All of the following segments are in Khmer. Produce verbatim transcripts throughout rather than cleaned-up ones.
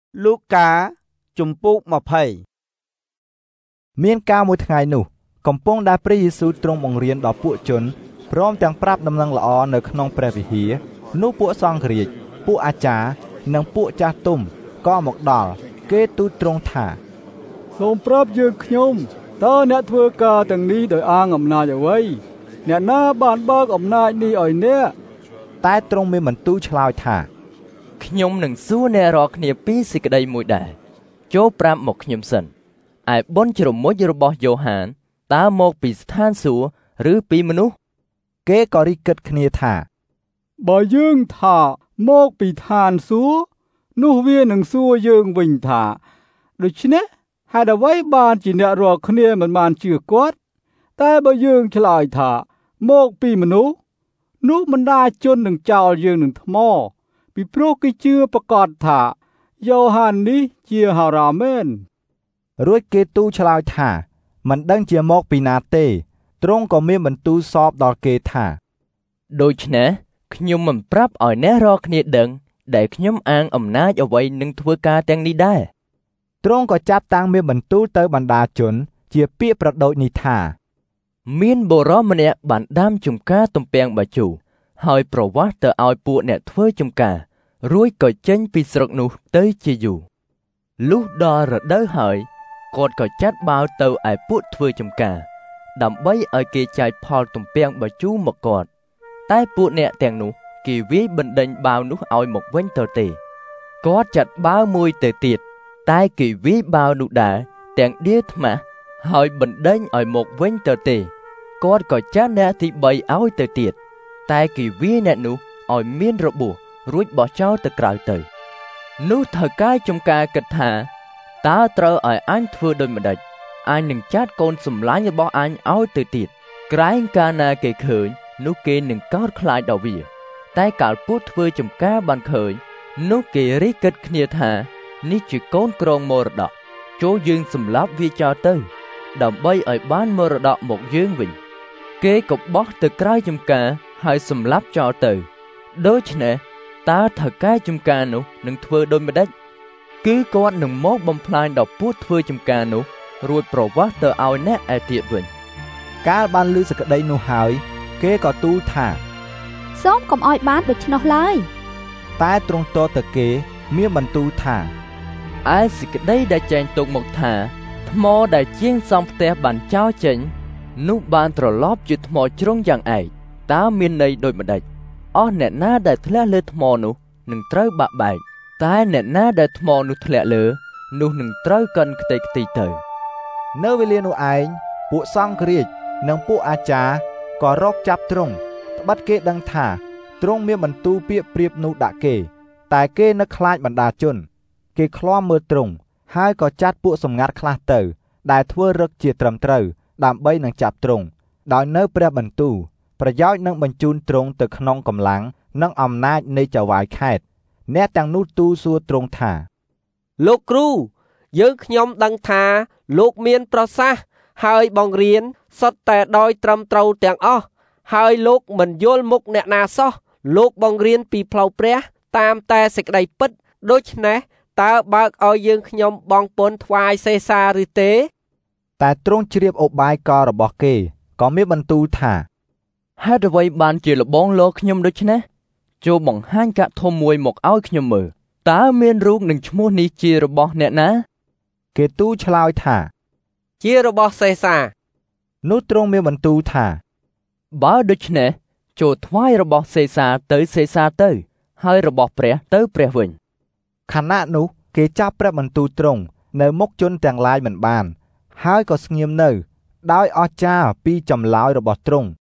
លូកាជំពូកម្ភៃមានកាលមួយថ្ងៃនោះកំពុងដែលព្រះយេស៊ូវទ្រង់បង្រៀនដល់ពួកជនព្រមទាំងប្រាប់ដំណឹងល្អនៅក្នុងព្រះវិហារនោះពួកសង្ឃរាជពួកអាចារ្យនិងពួកចាស់ទុំក៏មកដល់គេទូលទ្រង់ថាសូមប្រាប់យើងខ្ញុំតើអ្នកធ្វើការទាំងនេះដោយអាងអំណាចអ្វីអ្នកណាបានបើកអំណាចនេះឲ្យអ្នកតែទ្រង់មានបន្ទូលឆ្លើយថាខ្ញុំនឹងសួរអ្នករាល់គ្នាពីសេចក្តីមួយដែរចូលប្រាប់មកខ្ញុំសិនឯបុណ្យជ្រមុជរបស់យ៉ូហានតើមកពីស្ថានសួគ៌ឬពីមនុស្សគេក៏រីកគិតគ្នាថាបើយើងថាមកពីឋានសួគ៌នោះវានឹងសួរយើងវិញថាដូច្នេះហេតុអ្វីបានជាអ្នករាល់គ្នាមិនបានជឿគាត់តែបើយើងឆ្លើយថាមកពីមនុស្សនោះបណ្ដាជននឹងចោលយើងនឹងថ្មពីព្រោះគេជឿប្រកាសថាយ៉ូហាននេះជាហោរាមែនរួចគេទូលឆ្លើយថាមិនដឹងជាមកពីណាទេទ្រង់ក៏មានបន្ទូលសពដល់គេថាដូច្នេះខ្ញុំមិនប្រាប់ឲ្យអ្នករាល់គ្នាដឹងដែលខ្ញុំអាងអំណាចអ្វីនឹងធ្វើការទាំងនេះដែរទ្រង់ក៏ចាប់តាំងមានបន្ទូលទៅបណ្ដាជនជាពាក្យប្រដូចនេះថាមានបុរសម្នាក់បានដាំចម្ការទំពាំងបាយជូរហើយប្រវាស់ទៅឲ្យពួកអ្នកធ្វើចម្ការរួចក៏ចេញពីស្រុកនោះទៅជាយូរលុះដល់រដូវហើយគាត់ក៏ចាត់បាវទៅឯពួកធ្វើចម្ការដើម្បីឲ្យគេចាយផលទំពាំងបាយជូរមកគាត់តែពួកអ្នកទាំងនោះគេវាយបណ្ដេញបាវនោះឲ្យមកវិញទៅទេគាត់ចាត់បាវមួយទៅទៀតតែគេវាយបាវនោះដែរទាំងដៀលថ្មាសហើយបណ្ដេញឲ្យមកវិញទៅទេគាត់ក៏ចាត់អ្នកទីបីឲ្យទៅទៀតតែគេវាយអ្នកនោះឲ្យមានរបួសរួចបោះចោលទៅក្រៅទៅនោះថៅកែចំការគិតថាតើត្រូវឲ្យអញធ្វើដូចម្ដេចអញនឹងចាត់កូនសម្លាញ់របស់អញឲ្យទៅទៀតក្រែងកាលណាគេឃើញនោះគេនឹងកោតខ្លាចដល់វាតែកាលពួកធ្វើចំការបានឃើញនោះគេរីកគិតគ្នាថានេះជាកូនក្រងមរតកចូលយើងសម្លាប់វាចោលទៅដើម្បីឲ្យបានមរតកមកយើងវិញគេក៏បោះទៅក្រៅចំការហើយសម្លាប់ចោលទៅដូច្នេះតើថៅកែចំការនោះនឹងធ្វើដូចម្ដេចគឺគាត់នឹងមកបំផ្លាញដល់ពួកធ្វើចំការនោះរួចប្រវាស់ទៅឲ្យអ្នកឯទៀតវិញកាលបានឮសេចក្តីនោះហើយគេក៏ទូលថាសូមកុំឲ្យបានដូច្នោះឡើយតែទ្រង់តទៅគេមានបន្ទូលថាឯសេចក្តីដែលចែងទុកមកថាថ្មដែលជាងសំផ្ទះបានចោលចេញនោះបានត្រឡប់ជាថ្មជ្រុងយ៉ាងឯកតើមានន័យដូចម្ដេចអស់អ្នកណាដែលធ្លាក់លើថ្មនោះនឹងត្រូវបាក់បែកតែអ្នកណាដែលថ្មនោះធ្លាក់លើនោះនឹងត្រូវកិនខ្ទេចខ្ទីទៅនៅវេលានោះឯងពួកសង្ឃរាជនិងពួកអាចារ្យក៏រកចាប់ទ្រង់ត្បិតគេដឹងថាទ្រង់មានបន្ទូលពាក្យប្រៀបនោះដាក់គេតែគេនឹកខ្លាចបណ្ដាជនគេឃ្លាំមើលទ្រង់ហើយក៏ចាត់ពួកសម្ងាត់ខ្លះទៅដែលធ្វើរឹកជាត្រឹមត្រូវដើម្បីនឹងចាប់ទ្រង់ដោយនៅព្រះបន្ទូលប្រយោជន៍នឹងបញ្ជូនទ្រង់ទៅក្នុងកម្លាំងនិងអំណាចនៃចៅហ្វាយខេត្តអ្នកទាំងនោះទូលសួរទ្រង់ថាលោកគ្រូយើងខ្ញុំដឹងថាលោកមានប្រសាសន៍ហើយបង្រៀនសុទ្ធតែដោយត្រឹមត្រូវទាំងអស់ហើយលោកមិនយល់មុខអ្នកណាសោះលោកបង្រៀនពីផ្លូវព្រះតាមតែសេចក្តីពិតដូច្នេះតើបើកឲ្យយើងខ្ញុំបង់ពន្ធថ្វាយសេសាឬទេតែទ្រង់ជ្រាបឧបាយកលរបស់គេក៏មានបន្ទូលថាហេតុអ្វីបានជាលបងលោកខ្ញុំដូច្នេះចូលបង្ហាញកាក់ធំមួយមកឲ្យខ្ញុំមើលតើមានរូបនិងឈ្មោះនេះជារបស់អ្នកណាគេទូលឆ្លើយថាជារបស់សេសានោះទ្រង់មានបន្ទូលថាបើដូច្នេះចូលថ្វាយរបស់សេសាទៅសេសាទៅហើយរបស់ព្រះទៅព្រះវិញខណៈនោះគេចាប់ព្រះបន្ទូលទ្រង់នៅមុខជនទាំងឡាយមិនបានហើយក៏ស្ងៀមនៅដោយអស្ចារ្យពីចម្លើយរបស់ទ្រង់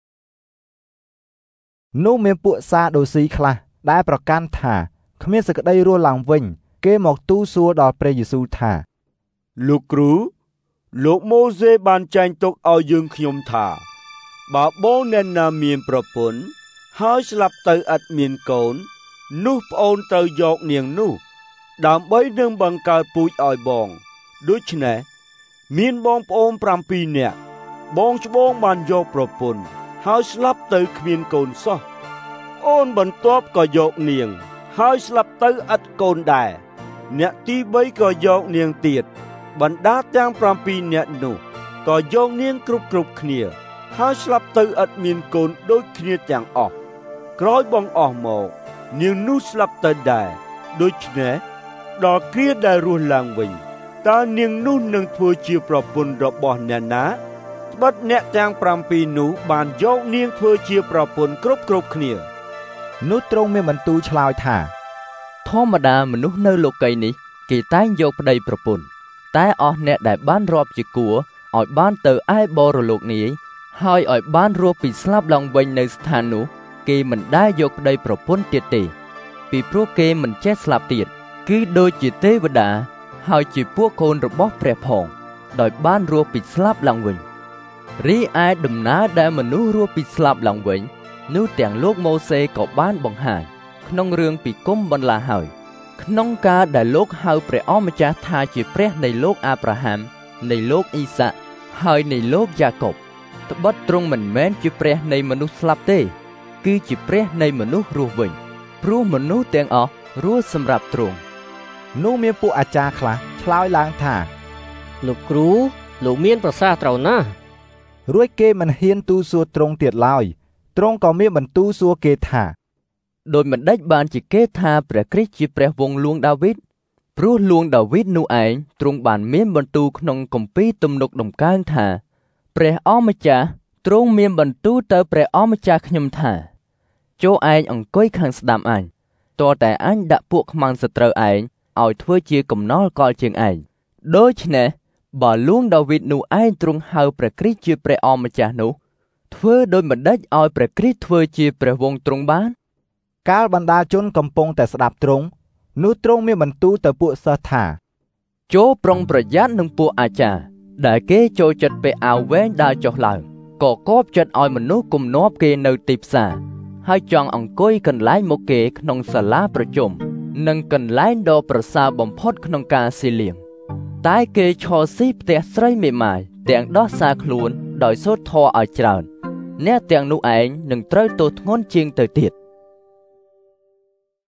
នោះមានពួកសាដូស៊ីខ្លះដែលប្រកាន់ថាគ្មានសេចក្តីរស់ឡើងវិញគេមកទូលសួរដល់ព្រះយេស៊ូវថាលោកគ្រូលោកម៉ូសេបានចែងទុកឲ្យយើងខ្ញុំថាបើបងអ្នកណាមានប្រពន្ធហើយស្លាប់ទៅឥតមានកូននោះប្អូនត្រូវយកនាងនោះដើម្បីនឹងបង្កើតពូជឲ្យបងដូច្នេះមានបងប្អូនប្រាំពីរនាក់បងច្បងបានយកប្រពន្ធហើយស្លាប់ទៅគ្មានកូនសោះអូនបន្ទាប់ក៏យកនាងហើយស្លាប់ទៅឥតកូនដែរអ្នកទីបីក៏យកនាងទៀតបណ្ដាទាំងប្រាំពីរនាក់នោះក៏យកនាងគ្រប់គ្រប់គ្នាហើយស្លាប់ទៅឥតមានកូនដូចគ្នាទាំងអស់ក្រោយបងអស់មកនាងនោះស្លាប់ទៅដែរដូច្នេះដល់គ្រាដែលរស់ឡើងវិញតើនាងនោះនឹងធ្វើជាប្រពន្ធរបស់អ្នកណាត្បិតអ្នកទាំងប្រាំពីរនោះបានយកនាងធ្វើជាប្រពន្ធគ្រប់គ្រប់គ្នានោះទ្រង់មានបន្ទូលឆ្លើយថាធម្មតាមនុស្សនៅលោកីយ៍នេះគេតែងយកប្តីប្រពន្ធតែអស់អ្នកដែលបានរាប់ជាគួរឲ្យបានទៅឯបរលោកនាយហើយឲ្យបានរស់ពីស្លាប់ឡើងវិញនៅស្ថាននោះគេមិនដែលយកប្តីប្រពន្ធទៀតទេពីព្រោះគេមិនចេះស្លាប់ទៀតគឺដូចជាទេវតាហើយជាពួកកូនរបស់ព្រះផងដោយបានរស់ពីស្លាប់ឡើងវិញរីឯដំណើរដែលមនុស្សរស់ពីស្លាប់ឡើងវិញនោះទាំងលោកម៉ូសេក៏បានបង្ហាញក្នុងរឿងពីគុំបន្លាហើយក្នុងការដែលលោកហៅព្រះអម្ចាស់ថាជាព្រះនៃលោកអាប់រ៉ាហាំនៃលោកអ៊ីសាក់ហើយនៃលោកយ៉ាកុបត្បិតទ្រង់មិនមែនជាព្រះនៃមនុស្សស្លាប់ទេគឺជាព្រះនៃមនុស្សរស់វិញព្រោះមនុស្សទាំងអស់រស់សម្រាប់ទ្រង់នោះមានពួកអាចារ្យខ្លះឆ្លើយឡើងថាលោកគ្រូលោកមានប្រសាសន៍ត្រូវណាស់រួចគេមិនហ៊ានទូលសួរទ្រង់ទៀតឡើយទ្រង់ក៏មានបន្ទូលសួរគេថាដោយមិនដេចបានជាគេថាព្រះគ្រីស្ទជាព្រះវង្សលួងដាវីតព្រោះលួងដាវីតនោះឯងទ្រង់បានមានបន្ទូលក្នុងគម្ពីរទំនុកដំកើងថាព្រះអម្ចាស់ទ្រង់មានបន្ទូលទៅព្រះអម្ចាស់ខ្ញុំថាចូលឯងអង្គុយខាងស្ដាំអញតើតែអញដាក់ពួកខ្មាំងសត្រូវឯងឲ្យធ្វើជាកំណល់កលជាងឯងដូច្នេះបើលួងដាវីតនោះឯងទ្រង់ហៅព្រះគ្រីស្ទជាព្រះអម្ចាស់នោះធ្វើដោយមិនដេចឲ្យព្រះគ្រីស្ទធ្វើជាព្រះវង្សទ្រង់បានកាលបណ្ដាជនកំពុងតែស្ដាប់ទ្រង់នោះទ្រង់មានបន្ទូលទៅពួកសិស្សថាចូលប្រុងប្រយ័ត្ននឹងពួកអាចារ្យដែលគេចូលចិត្តពាក់អាវវែងដើរចុះឡើងក៏គប់ចិត្តឲ្យមនុស្សគំនាប់គេនៅទីផ្សារហើយចង់អង្គុយកន្លែងមុខគេក្នុងសាលាប្រជុំនិងកន្លែងដ៏ប្រសើរបំផុតក្នុងការស៊ីលៀងតែគេឈរស៊ីផ្ទះស្រីមេម៉ាយទាំងដោះសារខ្លួនដោយសូត្រធម៌ឲ្យច្រើនអ្នកទាំងនោះឯងនឹងត្រូវទោសធ្ងន់ជាងទៅទៀត